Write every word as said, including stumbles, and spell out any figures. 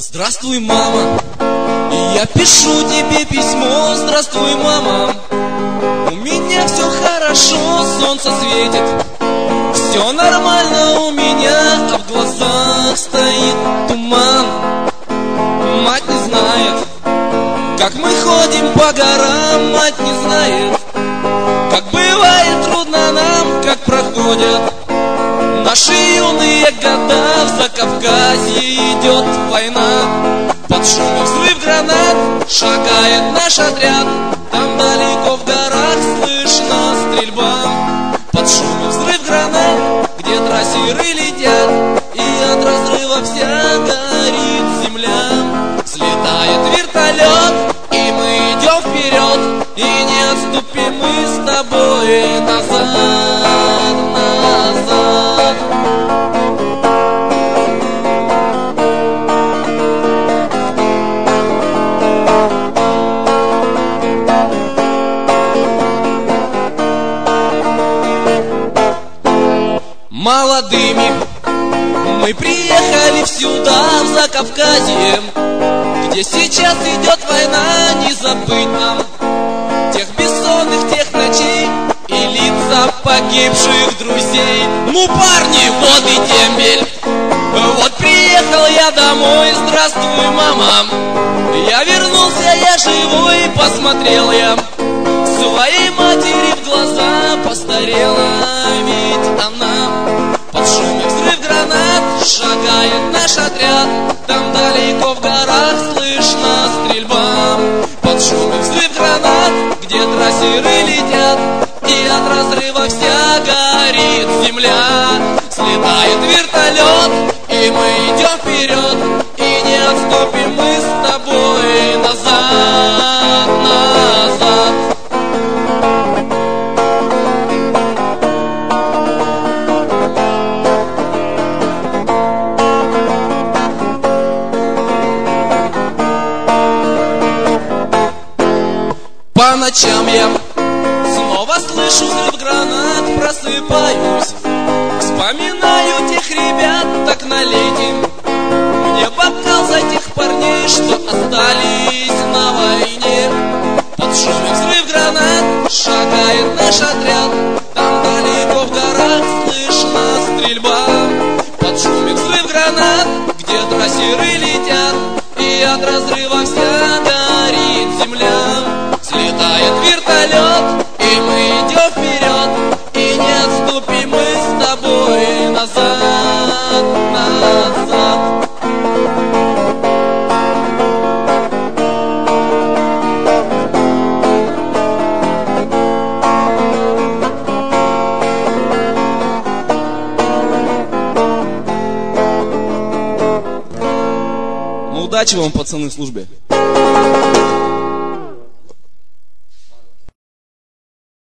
Здравствуй, мама, я пишу тебе письмо. Здравствуй, мама, у меня все хорошо, солнце светит, все нормально у меня, а в глазах стоит туман. Мать не знает, как мы ходим по горам, мать не знает, как бывает трудно нам, как проходят наши юные года. В Закавказье идет война, под шум и взрыв гранат шагает наш отряд. Там далеко в горах слышна стрельба, под шум и взрыв гранат, где трассеры летят, и от разрыва вся горит земля. Слетает вертолет, и мы идем вперед, и не отступим мы с тобой назад, назад. Молодыми мы приехали сюда, в Закавказье, где сейчас идет война. Не забыть нам тех бессонных, тех ночей и лица погибших друзей. Ну, парни, вот и дембель, вот приехал я домой. Здравствуй, мама, я вернулся, я живой. Посмотрел я своей матери в глаза, постарела ведь она. Под шум и взрыв гранат шагает наш отряд, там далеко в горах слышна стрельба. Под шум и взрыв гранат, где трассеры летят, и от разрыва вся горит земля. Слетает вертолет, и мы идем вперед, и не отступим мы с тобой назад, назад. По ночам я снова слышу взрыв гранат, просыпаюсь, вспоминаю тех ребят. Так налейте мне бокал за тех парней, что остались на войне. Под шум и взрыв гранат шагает наш отряд, там далеко в горах слышна стрельба. Под шум и взрыв гранат, где трассеры летят, и от разрыва вся горит земля. Слетает вертолет, и мы идем вперед, и не отступим мы с тобой назад, назад. Ну, удачи вам, пацаны, в службе.